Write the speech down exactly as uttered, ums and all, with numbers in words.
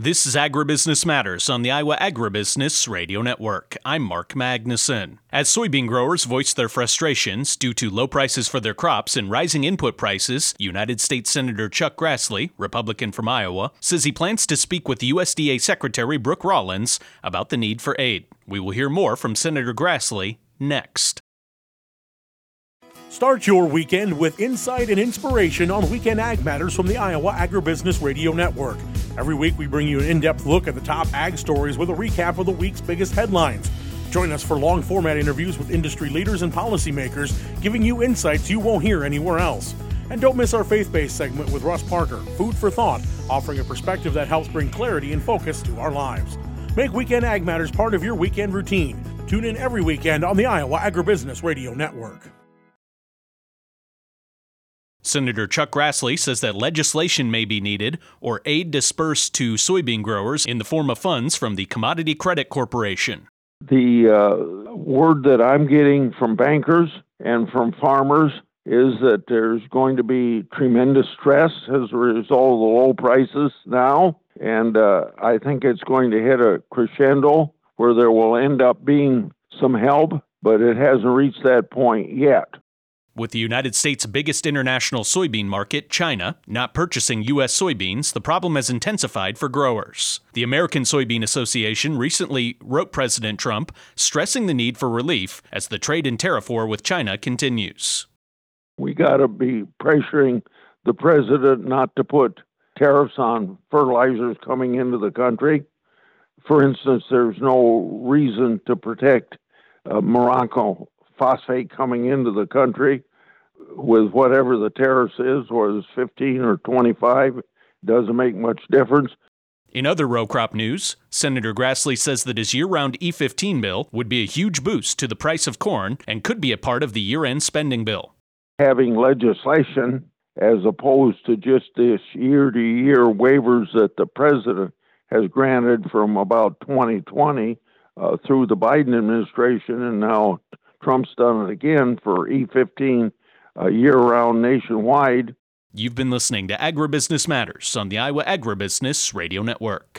This is Agribusiness Matters on the Iowa Agribusiness Radio Network. I'm Mark Magnuson. As soybean growers voice their frustrations due to low prices for their crops and rising input prices, United States Senator Chuck Grassley, Republican from Iowa, says he plans to speak with U S D A Secretary Brooke Rollins about the need for aid. We will hear more from Senator Grassley next. Start your weekend with insight and inspiration on Weekend Ag Matters from the Iowa Agribusiness Radio Network. Every week we bring you an in-depth look at the top ag stories with a recap of the week's biggest headlines. Join us for long-format interviews with industry leaders and policymakers, giving you insights you won't hear anywhere else. And don't miss our faith-based segment with Russ Parker, Food for Thought, offering a perspective that helps bring clarity and focus to our lives. Make Weekend Ag Matters part of your weekend routine. Tune in every weekend on the Iowa Agribusiness Radio Network. Senator Chuck Grassley says that legislation may be needed or aid dispersed to soybean growers in the form of funds from the Commodity Credit Corporation. The uh, word that I'm getting from bankers and from farmers is that there's going to be tremendous stress as a result of the low prices now, and uh, I think it's going to hit a crescendo where there will end up being some help, but it hasn't reached that point yet. With the United States' biggest international soybean market, China, not purchasing U S soybeans, the problem has intensified for growers. The American Soybean Association recently wrote President Trump, stressing the need for relief as the trade and tariff war with China continues. We got to be pressuring the president not to put tariffs on fertilizers coming into the country. For instance, there's no reason to protect uh, Morocco phosphate coming into the country with whatever the tariffs is, whether it's fifteen or twenty-five, doesn't make much difference. In other row crop news, Senator Grassley says that his year-round E fifteen bill would be a huge boost to the price of corn and could be a part of the year-end spending bill. Having legislation as opposed to just this year-to-year waivers that the president has granted from about twenty twenty uh, through the Biden administration, and now Trump's done it again for E fifteen uh, year-round nationwide. You've been listening to Agribusiness Matters on the Iowa Agribusiness Radio Network.